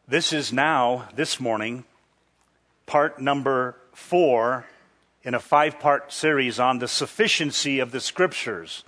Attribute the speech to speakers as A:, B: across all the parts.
A: This morning, part number 4 in a 5-part series on the sufficiency of the Scriptures.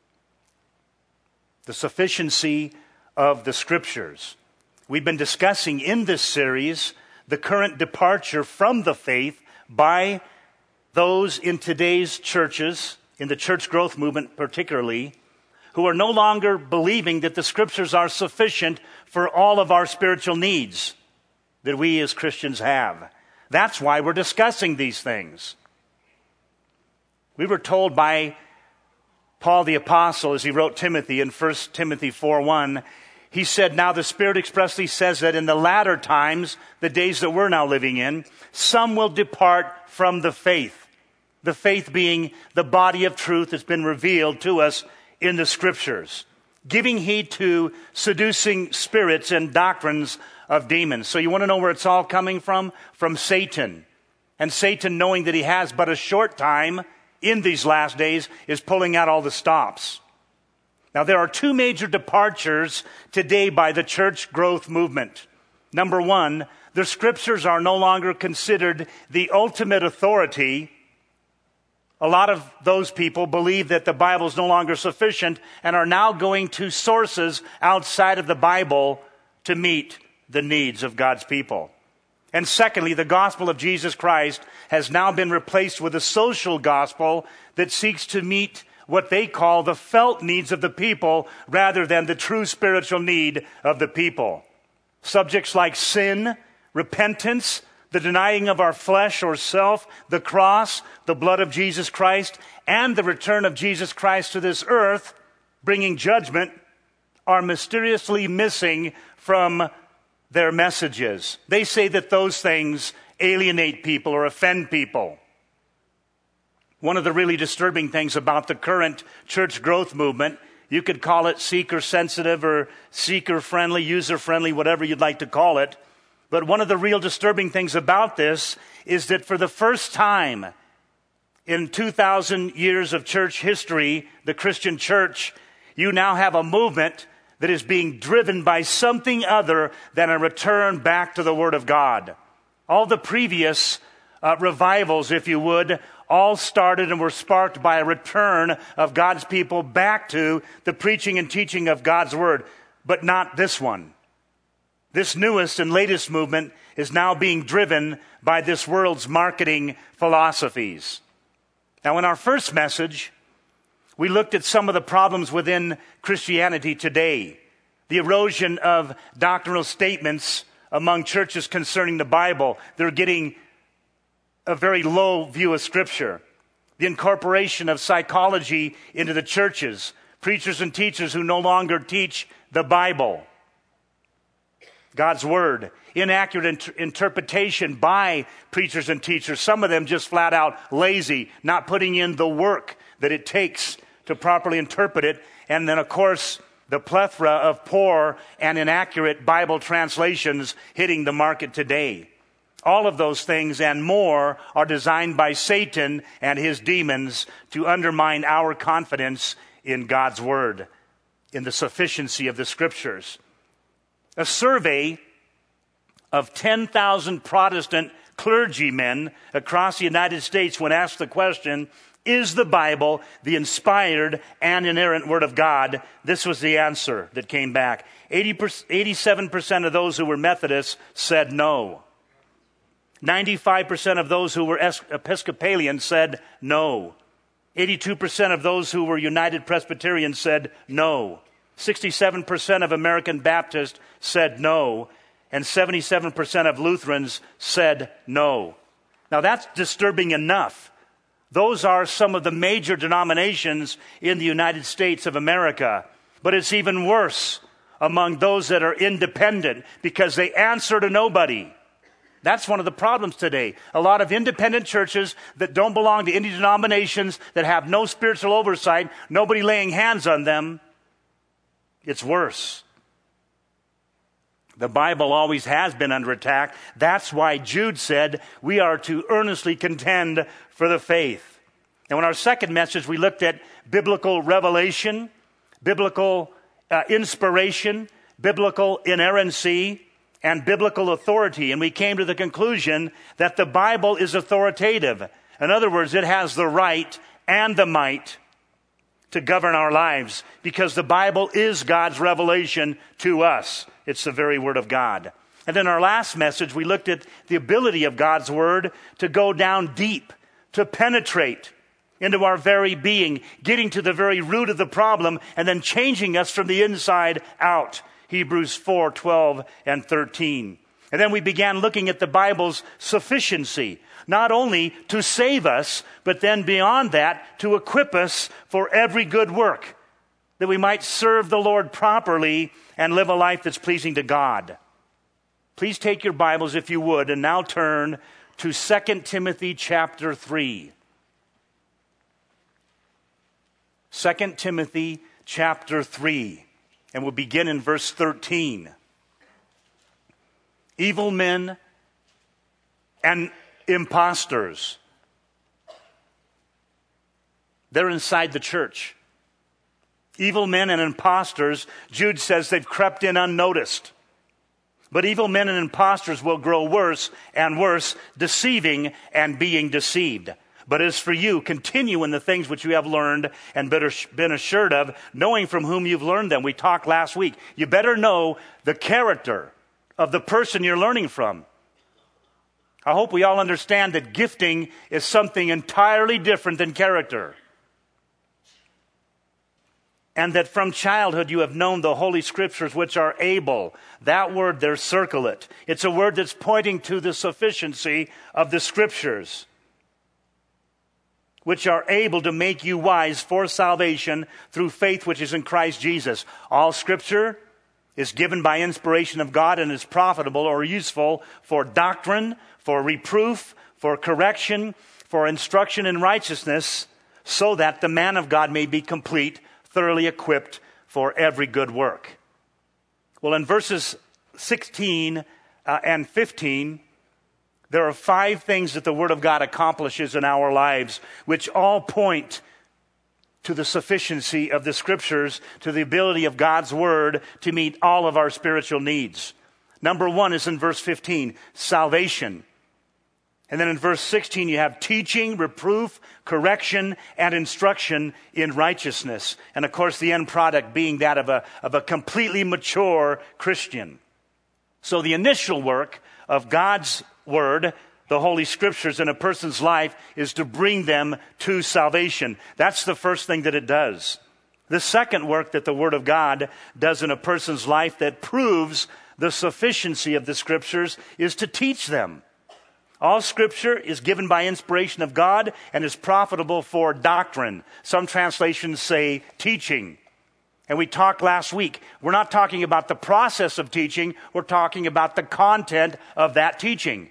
A: The sufficiency of the Scriptures. We've been discussing in this series the current departure from the faith by those in today's churches, in the church growth movement particularly, who are no longer believing that the Scriptures are sufficient for all of our spiritual needs that we as Christians have. That's why we're discussing these things. We were told by Paul the Apostle as he wrote Timothy in 1 Timothy 4:1, he said, "Now the Spirit expressly says that in the latter times, the days that we're now living in, some will depart from the faith." The faith being the body of truth that's been revealed to us in the Scriptures, giving heed to seducing spirits and doctrines of demons. So you want to know where it's all coming from? From Satan. And Satan, knowing that he has but a short time in these last days, is pulling out all the stops. Now there are two major departures today by the church growth movement. Number one, the Scriptures are no longer considered the ultimate authority. A lot of those people believe that the Bible is no longer sufficient and are now going to sources outside of the Bible to meet the needs of God's people. And secondly, the gospel of Jesus Christ has now been replaced with a social gospel that seeks to meet what they call the felt needs of the people rather than the true spiritual need of the people. Subjects like sin, repentance, the denying of our flesh or self, the cross, the blood of Jesus Christ, and the return of Jesus Christ to this earth, bringing judgment, are mysteriously missing from their messages. They say that those things alienate people or offend people. One of the really disturbing things about the current church growth movement, you could call it seeker-sensitive or seeker-friendly, user-friendly, whatever you'd like to call it. But one of the real disturbing things about this is that for the first time in 2,000 years of church history, the Christian church, you now have a movement that is being driven by something other than a return back to the Word of God. All the previous revivals, if you would, all started and were sparked by a return of God's people back to the preaching and teaching of God's Word, but not this one. This newest and latest movement is now being driven by this world's marketing philosophies. Now, in our first message, we looked at some of the problems within Christianity today. The erosion of doctrinal statements among churches concerning the Bible. They're getting a very low view of Scripture. The incorporation of psychology into the churches. Preachers and teachers who no longer teach the Bible, God's Word. Inaccurate interpretation by preachers and teachers. Some of them just flat out lazy, not putting in the work that it takes to properly interpret it. And then, of course, the plethora of poor and inaccurate Bible translations hitting the market today. All of those things and more are designed by Satan and his demons to undermine our confidence in God's Word, in the sufficiency of the Scriptures. A survey of 10,000 Protestant clergymen across the United States, when asked the question, "Is the Bible the inspired and inerrant Word of God?" This was the answer that came back. 87% of those who were Methodists said no. 95% of those who were Episcopalian said no. 82% of those who were United Presbyterian said no. 67% of American Baptists said no, and 77% of Lutherans said no. Now that's disturbing enough. Those are some of the major denominations in the United States of America. But it's even worse among those that are independent because they answer to nobody. That's one of the problems today. A lot of independent churches that don't belong to any denominations, that have no spiritual oversight, nobody laying hands on them. It's worse. The Bible always has been under attack. That's why Jude said we are to earnestly contend for the faith. And in our second message, we looked at biblical revelation, biblical inspiration, biblical inerrancy, and biblical authority, and we came to the conclusion that the Bible is authoritative. In other words, it has the right and the might to govern our lives, because the Bible is God's revelation to us. It's the very Word of God. And in our last message, we looked at the ability of God's Word to go down deep, to penetrate into our very being, getting to the very root of the problem, and then changing us from the inside out. Hebrews 4:12 and 13. And then we began looking at the Bible's sufficiency, not only to save us, but then beyond that, to equip us for every good work, that we might serve the Lord properly and live a life that's pleasing to God. Please take your Bibles, if you would, and now turn to 2 Timothy chapter 3. 2 Timothy chapter 3, and we'll begin in verse 13. Evil men and impostors, they're inside the church. Evil men and impostors, Jude says they've crept in unnoticed. But evil men and impostors will grow worse and worse, deceiving and being deceived. But as for you, continue in the things which you have learned and been assured of, knowing from whom you've learned them. We talked last week. You better know the character of the person you're learning from. I hope we all understand that gifting is something entirely different than character. And that from childhood you have known the Holy Scriptures, which are able. That word there, circle it. It's a word that's pointing to the sufficiency of the Scriptures, which are able to make you wise for salvation through faith which is in Christ Jesus. All Scripture is given by inspiration of God and is profitable or useful for doctrine, for reproof, for correction, for instruction in righteousness, so that the man of God may be complete, thoroughly equipped for every good work. Well, in verses 16 and 15, there are 5 things that the Word of God accomplishes in our lives, which all point to the sufficiency of the Scriptures, to the ability of God's Word to meet all of our spiritual needs. Number 1 is in verse 15, salvation. And then in verse 16, you have teaching, reproof, correction, and instruction in righteousness. And of course, the end product being that of a completely mature Christian. So the initial work of God's Word, the Holy Scriptures in a person's life, is to bring them to salvation. That's the first thing that it does. The second work that the Word of God does in a person's life that proves the sufficiency of the Scriptures is to teach them. All Scripture is given by inspiration of God and is profitable for doctrine. Some translations say teaching. And we talked last week, we're not talking about the process of teaching, we're talking about the content of that teaching.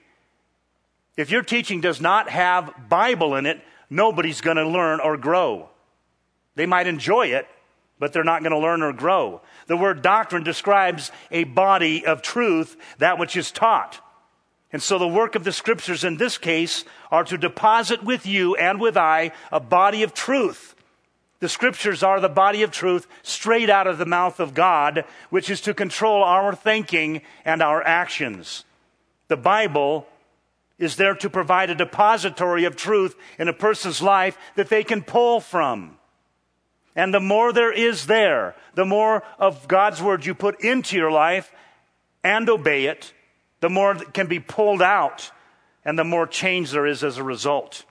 A: If your teaching does not have Bible in it, nobody's going to learn or grow. They might enjoy it, but they're not going to learn or grow. The word doctrine describes a body of truth, that which is taught. And so the work of the Scriptures in this case are to deposit with you and with I a body of truth. The Scriptures are the body of truth straight out of the mouth of God, which is to control our thinking and our actions. The Bible is there to provide a depository of truth in a person's life that they can pull from. And the more there is there, the more of God's Word you put into your life and obey it, the more that can be pulled out, and the more change there is as a result.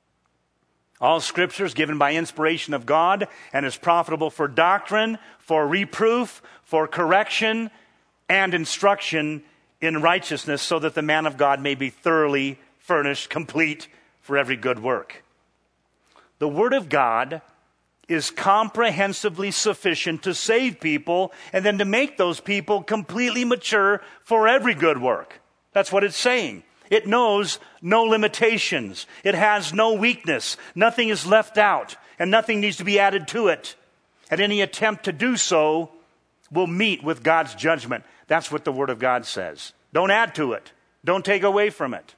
A: All Scripture is given by inspiration of God and is profitable for doctrine, for reproof, for correction, and instruction in righteousness, so that the man of God may be thoroughly furnished, complete for every good work. The Word of God is comprehensively sufficient to save people and then to make those people completely mature for every good work. That's what it's saying. It knows no limitations. It has no weakness. Nothing is left out, and nothing needs to be added to it. And any attempt to do so will meet with God's judgment. That's what the Word of God says. Don't add to it. Don't take away from it.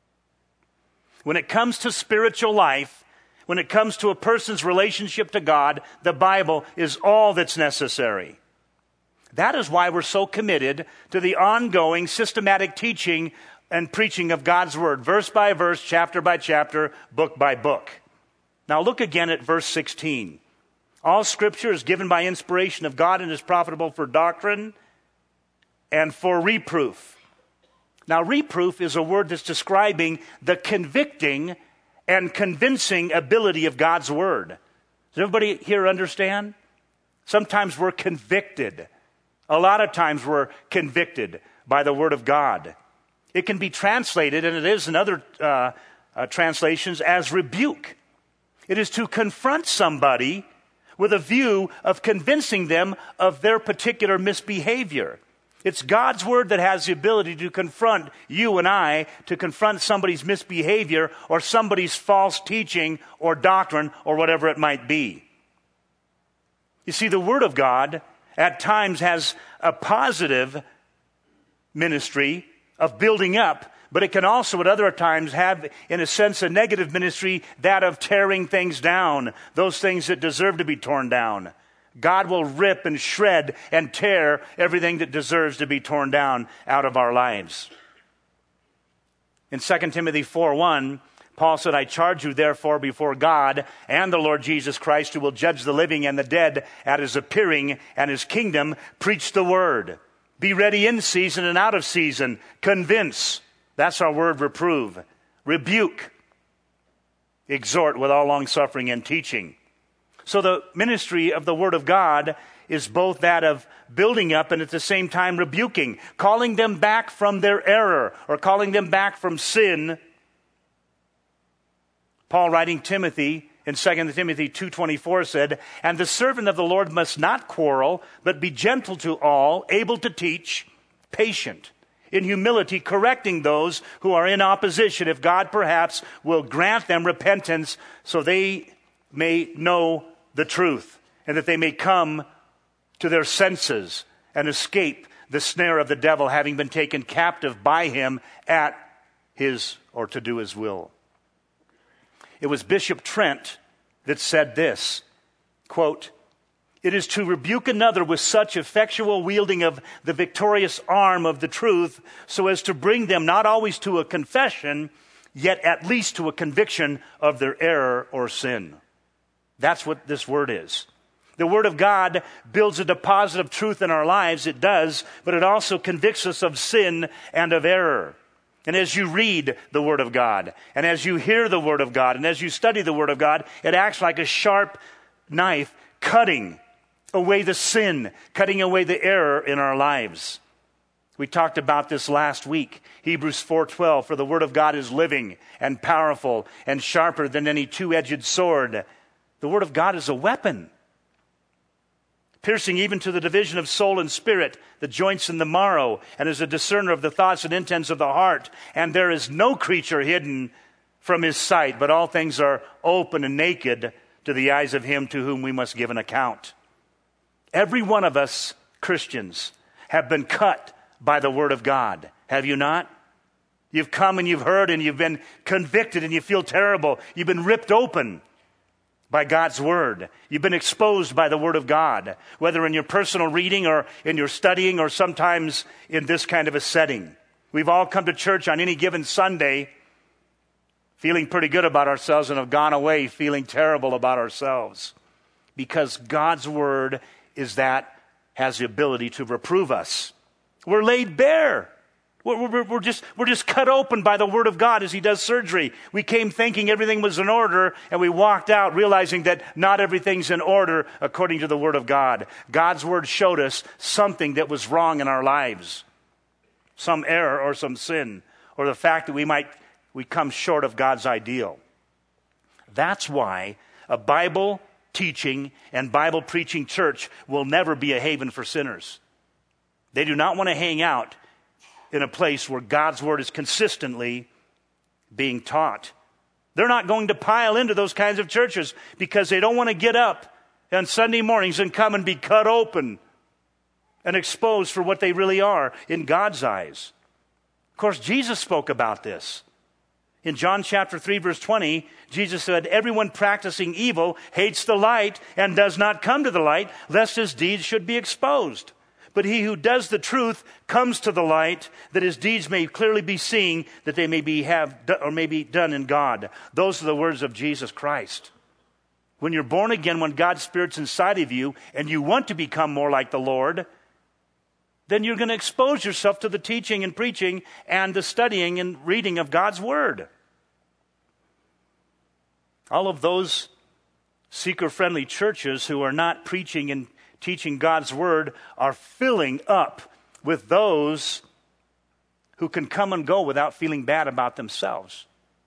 A: When it comes to spiritual life, when it comes to a person's relationship to God, the Bible is all that's necessary. That is why we're so committed to the ongoing systematic teaching and preaching of God's Word, verse by verse, chapter by chapter, book by book. Now look again at verse 16. All Scripture is given by inspiration of God and is profitable for doctrine and for reproof. Now, reproof is a word that's describing the convicting and convincing ability of God's Word. Does everybody here understand? Sometimes we're convicted. A lot of times we're convicted by the Word of God. It can be translated, and it is in other translations, as rebuke. It is to confront somebody with a view of convincing them of their particular misbehavior. It's God's Word that has the ability to confront you and I, to confront somebody's misbehavior or somebody's false teaching or doctrine or whatever it might be. You see, the Word of God at times has a positive ministry of building up, but it can also at other times have, in a sense, a negative ministry, that of tearing things down, those things that deserve to be torn down. God will rip and shred and tear everything that deserves to be torn down out of our lives. In 2 Timothy 4:1, Paul said, I charge you therefore before God and the Lord Jesus Christ, who will judge the living and the dead at his appearing and his kingdom, preach the word. Be ready in season and out of season. Convince. That's our word, reprove. Rebuke. Exhort with all longsuffering and teaching. So the ministry of the Word of God is both that of building up and at the same time rebuking, calling them back from their error or calling them back from sin. Paul, writing Timothy in 2 Timothy 2:24 said, and the servant of the Lord must not quarrel, but be gentle to all, able to teach, patient, in humility, correcting those who are in opposition, if God perhaps will grant them repentance so they may know the truth, and that they may come to their senses and escape the snare of the devil, having been taken captive by him at his, or to do his will. It was Bishop Trent that said this, quote, it is to rebuke another with such effectual wielding of the victorious arm of the truth, so as to bring them not always to a confession, yet at least to a conviction of their error or sin. That's what this word is. The Word of God builds a deposit of truth in our lives. It does, but it also convicts us of sin and of error. And as you read the Word of God, and as you hear the Word of God, and as you study the Word of God, it acts like a sharp knife cutting away the sin, cutting away the error in our lives. We talked about this last week. Hebrews 4:12, for the Word of God is living and powerful and sharper than any two-edged sword. The Word of God is a weapon, piercing even to the division of soul and spirit, the joints and the marrow, and is a discerner of the thoughts and intents of the heart. And there is no creature hidden from his sight, but all things are open and naked to the eyes of him to whom we must give an account. Every one of us Christians have been cut by the Word of God. Have you not? You've come and you've heard and you've been convicted and you feel terrible. You've been ripped open by God's Word. You've been exposed by the Word of God, whether in your personal reading or in your studying or sometimes in this kind of a setting. We've all come to church on any given Sunday feeling pretty good about ourselves and have gone away feeling terrible about ourselves, because God's Word is that has the ability to reprove us. We're laid bare. We're just cut open by the Word of God as He does surgery. We came thinking everything was in order, and we walked out realizing that not everything's in order according to the Word of God. God's Word showed us something that was wrong in our lives, some error or some sin, or the fact that we come short of God's ideal. That's why a Bible teaching and Bible preaching church will never be a haven for sinners. They do not want to hang out in a place where God's Word is consistently being taught. They're not going to pile into those kinds of churches because they don't want to get up on Sunday mornings and come and be cut open and exposed for what they really are in God's eyes. Of course, Jesus spoke about this. In John chapter 3, verse 20, Jesus said, everyone practicing evil hates the light and does not come to the light, lest his deeds should be exposed. But he who does the truth comes to the light, that his deeds may clearly be seen, that they may be done in God. Those are the words of Jesus Christ. When you're born again, when God's Spirit's inside of you, and you want to become more like the Lord, then you're going to expose yourself to the teaching and preaching and the studying and reading of God's Word. All of those seeker-friendly churches who are not preaching and teaching God's Word are filling up with those who can come and go without feeling bad about themselves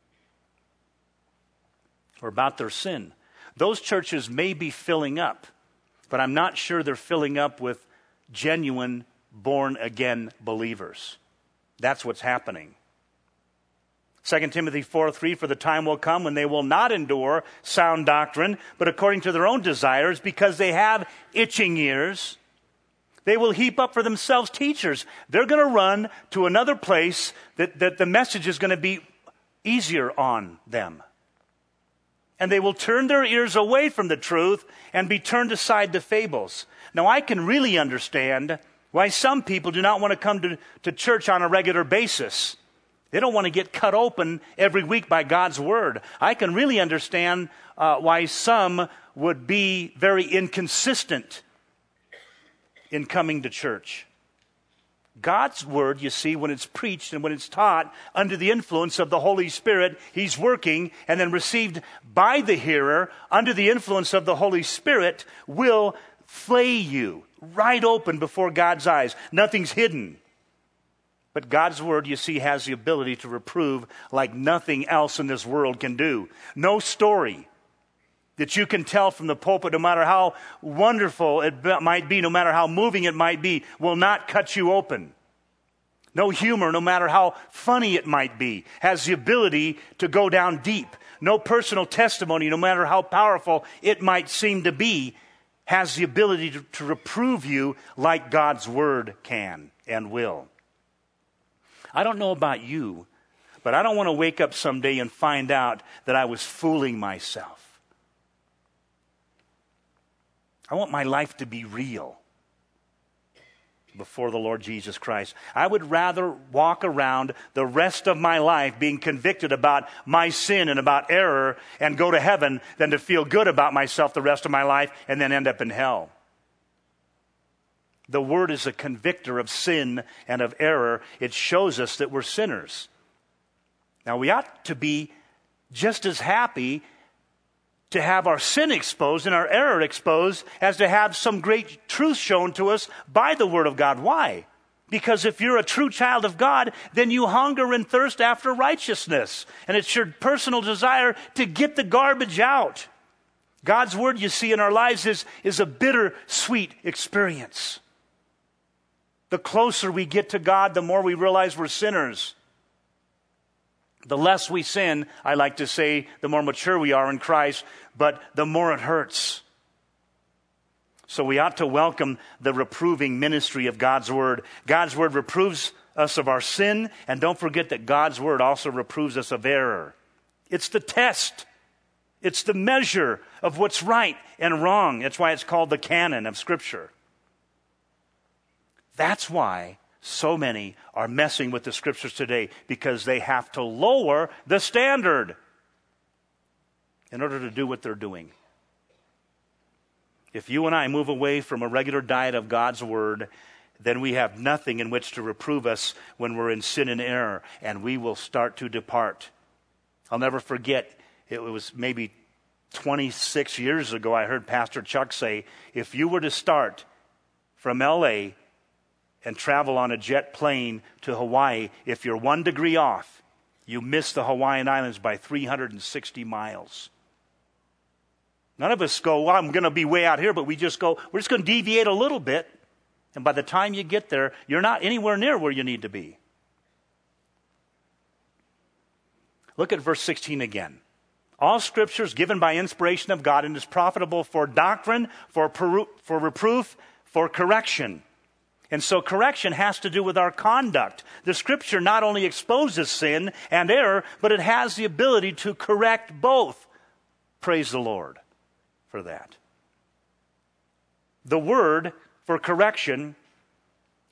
A: or about their sin. Those churches may be filling up, but I'm not sure they're filling up with genuine born-again believers. That's what's happening. 2 Timothy 4:3, for the time will come when they will not endure sound doctrine, but according to their own desires, because they have itching ears, they will heap up for themselves teachers. They're going to run to another place that the message is going to be easier on them. And they will turn their ears away from the truth and be turned aside to fables. Now, I can really understand why some people do not want to come to church on a regular basis. They don't want to get cut open every week by God's Word. I can really understand why some would be very inconsistent in coming to church. God's Word, you see, when it's preached and when it's taught under the influence of the Holy Spirit, He's working, and then received by the hearer under the influence of the Holy Spirit, will flay you right open before God's eyes. Nothing's hidden. But God's Word, you see, has the ability to reprove like nothing else in this world can do. No story that you can tell from the pulpit, no matter how wonderful it might be, no matter how moving it might be, will not cut you open. No humor, no matter how funny it might be, has the ability to go down deep. No personal testimony, no matter how powerful it might seem to be, has the ability to reprove you like God's Word can and will. I don't know about you, but I don't want to wake up someday and find out that I was fooling myself. I want my life to be real before the Lord Jesus Christ. I would rather walk around the rest of my life being convicted about my sin and about error and go to heaven than to feel good about myself the rest of my life and then end up in hell. The Word is a convictor of sin and of error. It shows us that we're sinners. Now, we ought to be just as happy to have our sin exposed and our error exposed as to have some great truth shown to us by the Word of God. Why? Because if you're a true child of God, then you hunger and thirst after righteousness. And it's your personal desire to get the garbage out. God's Word, you see, in our lives is a bitter-sweet experience. The closer we get to God, the more we realize we're sinners. The less we sin, I like to say, the more mature we are in Christ, but the more it hurts. So we ought to welcome the reproving ministry of God's Word. God's Word reproves us of our sin, and don't forget that God's Word also reproves us of error. It's the test. It's the measure of what's right and wrong. That's why it's called the canon of Scripture. That's why so many are messing with the Scriptures today, because they have to lower the standard in order to do what they're doing. If you and I move away from a regular diet of God's Word, then we have nothing in which to reprove us when we're in sin and error, and we will start to depart. I'll never forget, it was maybe 26 years ago, I heard Pastor Chuck say, if you were to start from L.A. and travel on a jet plane to Hawaii, if you're 1 degree off, you miss the Hawaiian Islands by 360 miles. None of us go, well, I'm going to be way out here, but we're just going to deviate a little bit. And by the time you get there, you're not anywhere near where you need to be. Look at verse 16 again. All Scripture is given by inspiration of God and is profitable for doctrine, for reproof, for correction. And so correction has to do with our conduct. The Scripture not only exposes sin and error, but it has the ability to correct both. Praise the Lord for that. The word for correction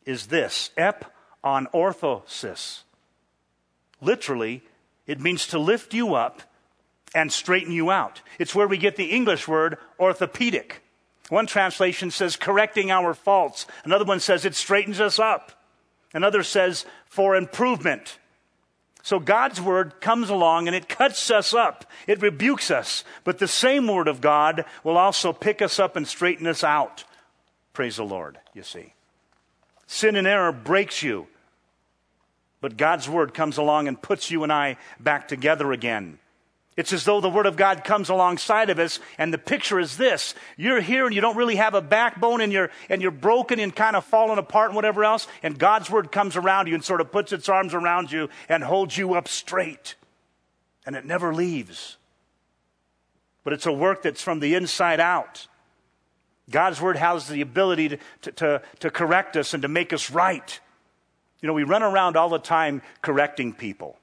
A: is this, ep on orthosis. Literally, it means to lift you up and straighten you out. It's where we get the English word orthopedic. One translation says correcting our faults. Another one says it straightens us up. Another says for improvement. So God's word comes along and it cuts us up. It rebukes us. But the same word of God will also pick us up and straighten us out. Praise the Lord, you see. Sin and error breaks you. But God's word comes along and puts you and I back together again. It's as though the word of God comes alongside of us, and the picture is this. You're here and you don't really have a backbone, and you're broken and kind of falling apart and whatever else, and God's word comes around you and sort of puts its arms around you and holds you up straight. And it never leaves. But it's a work that's from the inside out. God's word has the ability to correct us and to make us right. You know, we run around all the time correcting people.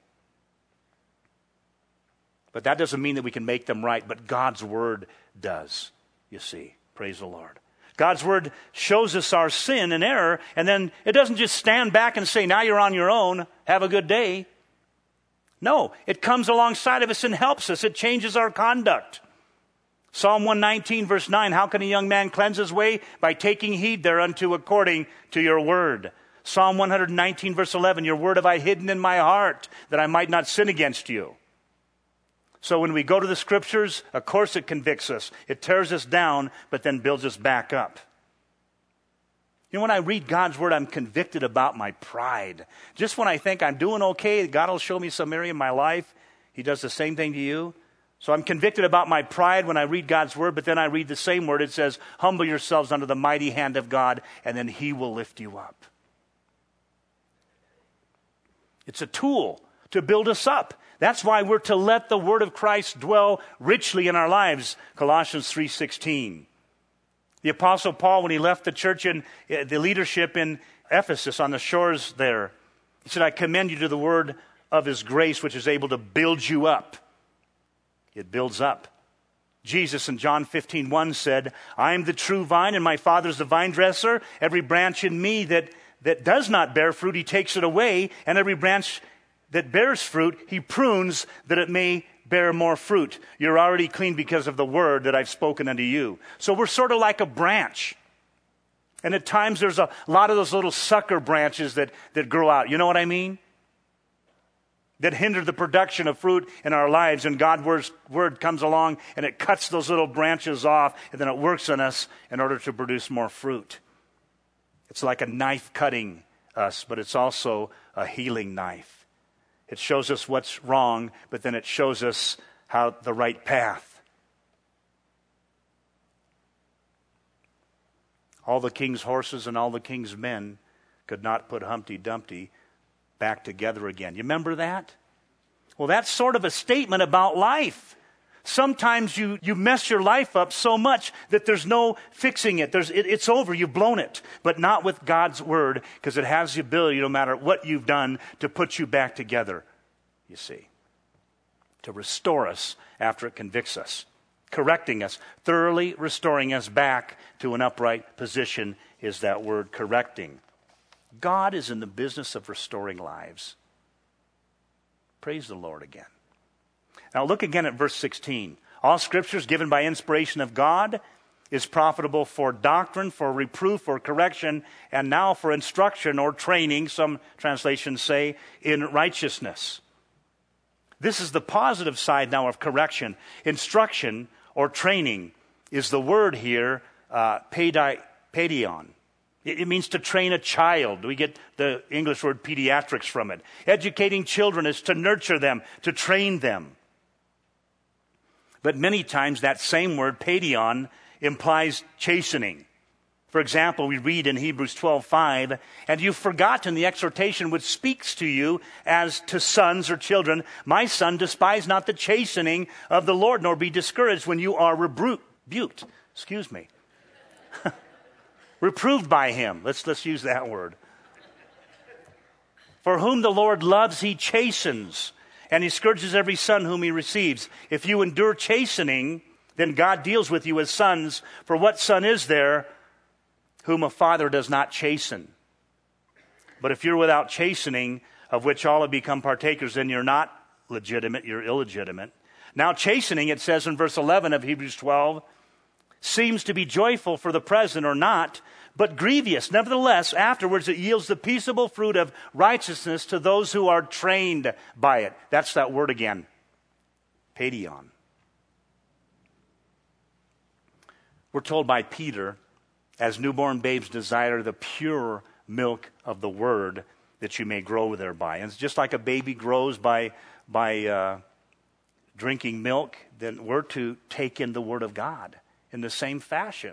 A: But that doesn't mean that we can make them right, but God's word does, you see. Praise the Lord. God's word shows us our sin and error, and then it doesn't just stand back and say, now you're on your own, have a good day. No, it comes alongside of us and helps us. It changes our conduct. Psalm 119, verse 9, how can a young man cleanse his way? By taking heed thereunto according to your word. Psalm 119, verse 11, your word have I hidden in my heart, that I might not sin against you. So when we go to the scriptures, of course it convicts us. It tears us down, but then builds us back up. You know, when I read God's word, I'm convicted about my pride. Just when I think I'm doing okay, God will show me some area in my life. He does the same thing to you. So I'm convicted about my pride when I read God's word, but then I read the same word. It says, humble yourselves under the mighty hand of God, and then he will lift you up. It's a tool to build us up. That's why we're to let the word of Christ dwell richly in our lives. Colossians 3:16. The Apostle Paul, when he left the church and the leadership in Ephesus on the shores there, he said, I commend you to the word of his grace, which is able to build you up. It builds up. Jesus in John 15:1 said, I am the true vine, and my Father is the vine dresser. Every branch in me that does not bear fruit, he takes it away, and every branch that bears fruit, he prunes that it may bear more fruit. You're already clean because of the word that I've spoken unto you. So we're sort of like a branch. And at times there's a lot of those little sucker branches that grow out. You know what I mean? That hinder the production of fruit in our lives. And God's word comes along and it cuts those little branches off, and then it works on us in order to produce more fruit. It's like a knife cutting us, but it's also a healing knife. It shows us what's wrong, but then it shows us how the right path. All the king's horses and all the king's men could not put Humpty Dumpty back together again. You remember that? Well, that's sort of a statement about life. Sometimes you mess your life up so much that there's no fixing it. It's over. You've blown it. But not with God's word, because it has the ability, no matter what you've done, to put you back together, you see. To restore us after it convicts us. Correcting us. Thoroughly restoring us back to an upright position is that word, correcting. God is in the business of restoring lives. Praise the Lord again. Now look again at verse 16. All scriptures given by inspiration of God is profitable for doctrine, for reproof, for correction, and now for instruction or training, some translations say, in righteousness. This is the positive side now of correction. Instruction or training is the word here, paidion. It means to train a child. We get the English word pediatrics from it. Educating children is to nurture them, to train them. But many times that same word, paidion, implies chastening. For example, we read in Hebrews 12:5, and you've forgotten the exhortation which speaks to you as to sons or children. My son, despise not the chastening of the Lord, nor be discouraged when you are rebuked. Reproved by him. Let's use that word. For whom the Lord loves, he chastens, and he scourges every son whom he receives. If you endure chastening, then God deals with you as sons. For what son is there whom a father does not chasten? But if you're without chastening, of which all have become partakers, then you're not legitimate, you're illegitimate. Now chastening, it says in verse 11 of Hebrews 12, seems to be joyful for the present or not, but grievous. Nevertheless, afterwards it yields the peaceable fruit of righteousness to those who are trained by it. That's that word again, paidion. We're told by Peter, as newborn babes desire the pure milk of the word, that you may grow thereby. And it's just like a baby grows by drinking milk, then we're to take in the word of God in the same fashion,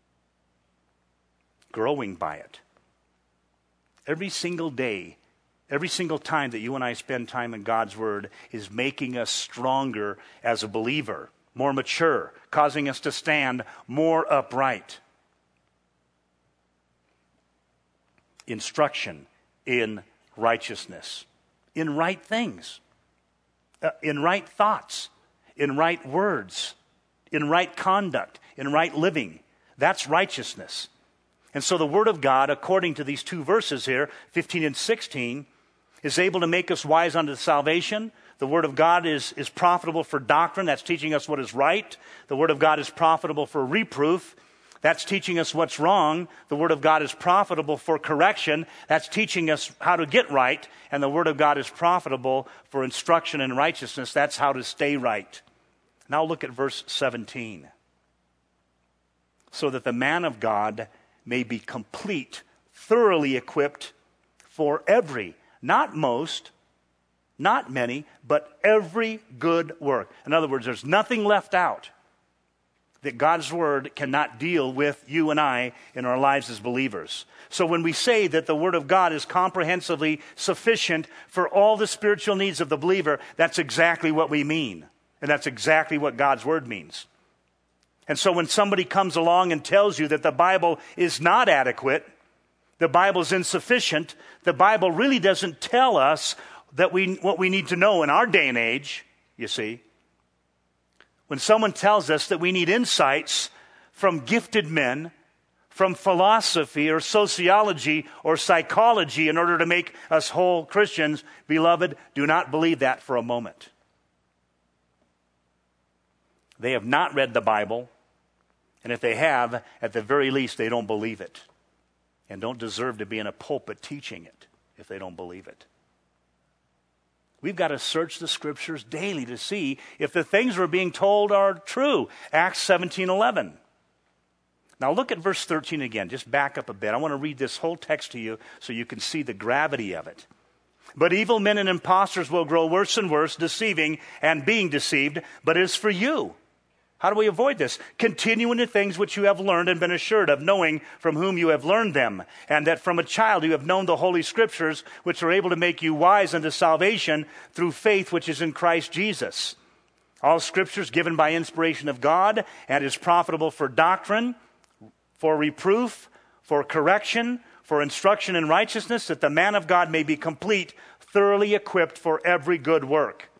A: growing by it. Every single day, every single time that you and I spend time in God's word is making us stronger as a believer, more mature, causing us to stand more upright. Instruction in righteousness, in right things, in right thoughts, in right words, in right conduct, in right living. That's righteousness. And so the Word of God, according to these two verses here, 15 and 16, is able to make us wise unto salvation. The Word of God is profitable for doctrine. That's teaching us what is right. The Word of God is profitable for reproof. That's teaching us what's wrong. The Word of God is profitable for correction. That's teaching us how to get right. And the Word of God is profitable for instruction in righteousness. That's how to stay right. Now look at verse 17. So that the man of God may be complete, thoroughly equipped for every, not most, not many, but every good work. In other words, there's nothing left out that God's word cannot deal with you and I in our lives as believers. So when we say that the word of God is comprehensively sufficient for all the spiritual needs of the believer, that's exactly what we mean. And that's exactly what God's word means. And so when somebody comes along and tells you that the Bible is not adequate, the Bible is insufficient, the Bible really doesn't tell us that what we need to know in our day and age, you see. When someone tells us that we need insights from gifted men, from philosophy or sociology or psychology in order to make us whole Christians, beloved, do not believe that for a moment. They have not read the Bible, and if they have, at the very least, they don't believe it and don't deserve to be in a pulpit teaching it if they don't believe it. We've got to search the Scriptures daily to see if the things we're being told are true. Acts 17:11. Now look at verse 13 again. Just back up a bit. I want to read this whole text to you so you can see the gravity of it. But evil men and impostors will grow worse and worse, deceiving and being deceived. But as for you, how do we avoid this? Continue in the things which you have learned and been assured of, knowing from whom you have learned them, and that from a child you have known the Holy Scriptures, which are able to make you wise unto salvation through faith which is in Christ Jesus. All Scriptures given by inspiration of God and is profitable for doctrine, for reproof, for correction, for instruction in righteousness, that the man of God may be complete, thoroughly equipped for every good work.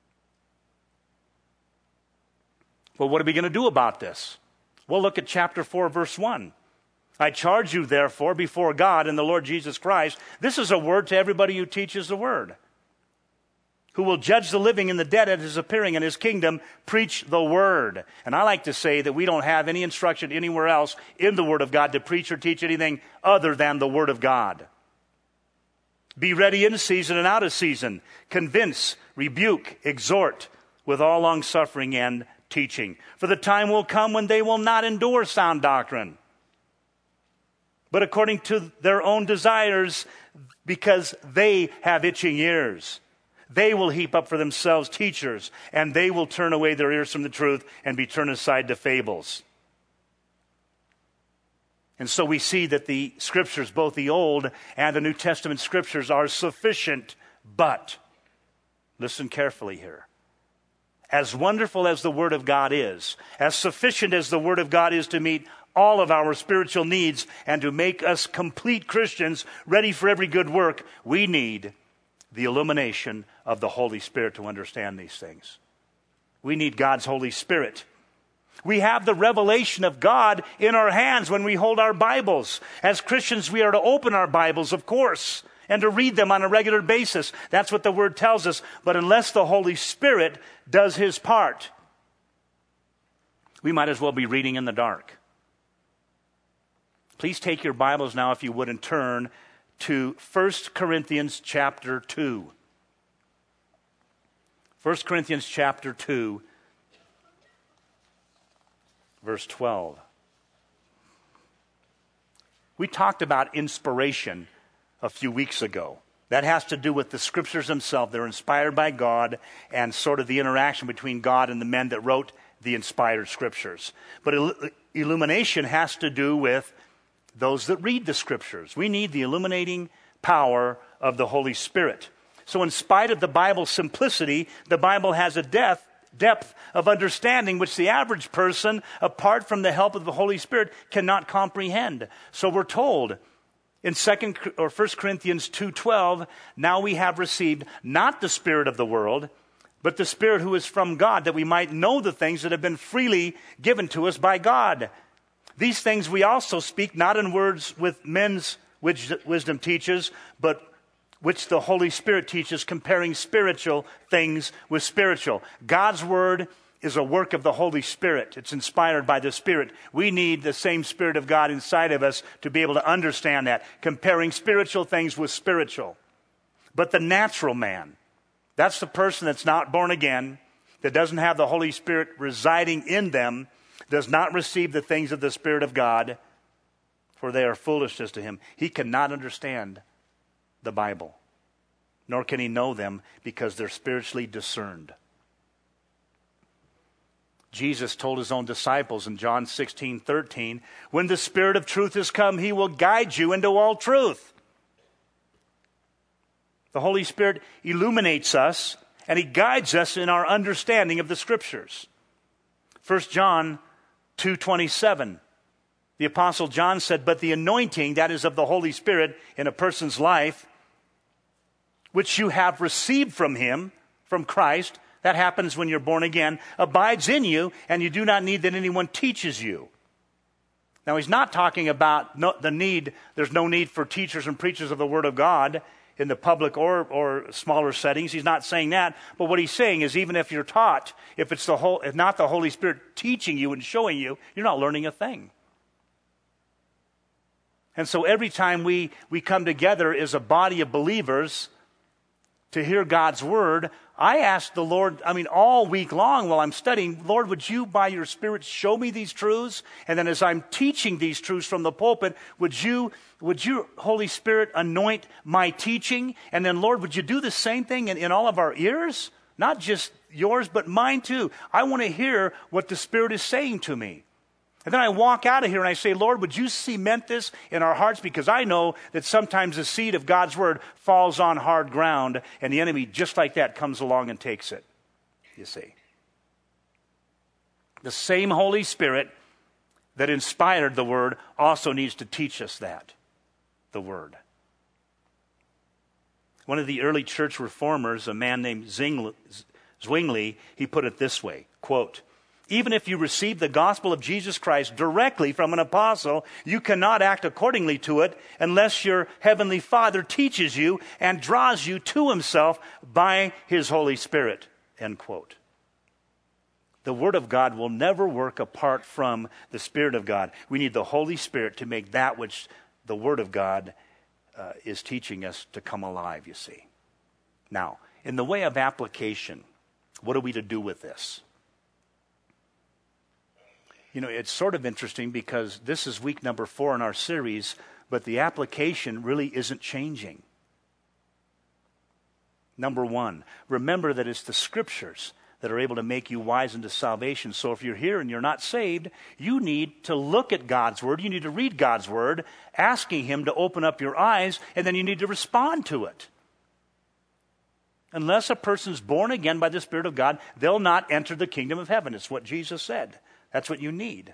A: Well, what are we going to do about this? Well, look at chapter 4, verse 1. I charge you, therefore, before God and the Lord Jesus Christ. This is a word to everybody who teaches the word. Who will judge the living and the dead at his appearing in his kingdom. Preach the word. And I like to say that we don't have any instruction anywhere else in the word of God to preach or teach anything other than the word of God. Be ready in season and out of season. Convince, rebuke, exhort with all long-suffering and teaching. For the time will come when they will not endure sound doctrine, but according to their own desires, because they have itching ears. They will heap up for themselves teachers, and they will turn away their ears from the truth and be turned aside to fables. And so we see that the Scriptures, both the Old and the New Testament Scriptures, are sufficient, but, listen carefully here, as wonderful as the Word of God is, as sufficient as the Word of God is to meet all of our spiritual needs and to make us complete Christians ready for every good work, we need the illumination of the Holy Spirit to understand these things. We need God's Holy Spirit. We have the revelation of God in our hands when we hold our Bibles. As Christians, we are to open our Bibles, of course, and to read them on a regular basis. That's what the Word tells us. But unless the Holy Spirit does His part, we might as well be reading in the dark. Please take your Bibles now, if you would, and turn to 1 Corinthians chapter 2. 1 Corinthians chapter 2, verse 12. We talked about inspiration a few weeks ago. That has to do with the Scriptures themselves. They're inspired by God and sort of the interaction between God and the men that wrote the inspired Scriptures. But illumination has to do with those that read the Scriptures. We need the illuminating power of the Holy Spirit. So in spite of the Bible's simplicity, the Bible has a depth of understanding which the average person, apart from the help of the Holy Spirit, cannot comprehend. So we're told in 1 Corinthians 2:12, now we have received not the spirit of the world, but the Spirit who is from God, that we might know the things that have been freely given to us by God. These things we also speak, not in words with men's wisdom teaches, but which the Holy Spirit teaches, comparing spiritual things with spiritual. God's Word is a work of the Holy Spirit. It's inspired by the Spirit. We need the same Spirit of God inside of us to be able to understand that, comparing spiritual things with spiritual. But the natural man, that's the person that's not born again, that doesn't have the Holy Spirit residing in them, does not receive the things of the Spirit of God, for they are foolishness to him. He cannot understand the Bible, nor can he know them because they're spiritually discerned. Jesus told his own disciples in John 16:13, when the Spirit of truth is come, he will guide you into all truth. The Holy Spirit illuminates us, and he guides us in our understanding of the Scriptures. 1 John 2:27, the Apostle John said, but the anointing, that is of the Holy Spirit in a person's life, which you have received from him, from Christ, that happens when you're born again, abides in you, and you do not need that anyone teaches you. Now, he's not talking about there's no need for teachers and preachers of the Word of God in the public or smaller settings. He's not saying that. But what he's saying is, even if you're taught, if not the Holy Spirit teaching you and showing you, you're not learning a thing. And so every time we come together as a body of believers to hear God's Word, I ask the Lord, all week long while I'm studying, Lord, would you by your Spirit show me these truths? And then as I'm teaching these truths from the pulpit, would you, Holy Spirit, anoint my teaching? And then, Lord, would you do the same thing in all of our ears? Not just yours, but mine too. I want to hear what the Spirit is saying to me. And then I walk out of here and I say, Lord, would you cement this in our hearts? Because I know that sometimes the seed of God's Word falls on hard ground, and the enemy, just like that, comes along and takes it, you see. The same Holy Spirit that inspired the Word also needs to teach us that, the Word. One of the early church reformers, a man named Zwingli, he put it this way, quote, even if you receive the gospel of Jesus Christ directly from an apostle, you cannot act accordingly to it unless your heavenly Father teaches you and draws you to himself by his Holy Spirit, end quote. The Word of God will never work apart from the Spirit of God. We need the Holy Spirit to make that which the Word of God is teaching us to come alive, you see. Now, in the way of application, what are we to do with this? It's sort of interesting because this is week number 4 in our series, but the application really isn't changing. Number 1, remember that it's the Scriptures that are able to make you wise unto salvation. So if you're here and you're not saved, you need to look at God's Word. You need to read God's Word, asking Him to open up your eyes, and then you need to respond to it. Unless a person's born again by the Spirit of God, they'll not enter the kingdom of heaven. It's what Jesus said. That's what you need.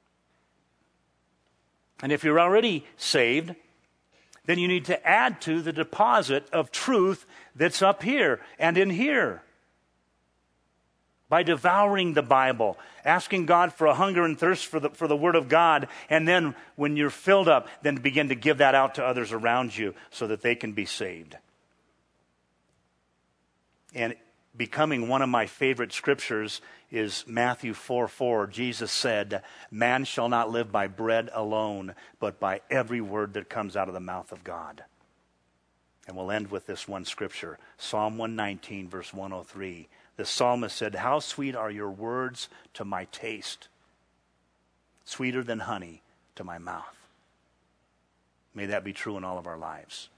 A: And if you're already saved, then you need to add to the deposit of truth that's up here and in here. by devouring the Bible, asking God for a hunger and thirst for the Word of God, and then when you're filled up, then begin to give that out to others around you so that they can be saved. And becoming one of my favorite scriptures is Matthew 4:4. Jesus said, "Man shall not live by bread alone, but by every word that comes out of the mouth of God." And we'll end with this one scripture, Psalm 119, verse 103. The psalmist said, "How sweet are your words to my taste, sweeter than honey to my mouth." May that be true in all of our lives.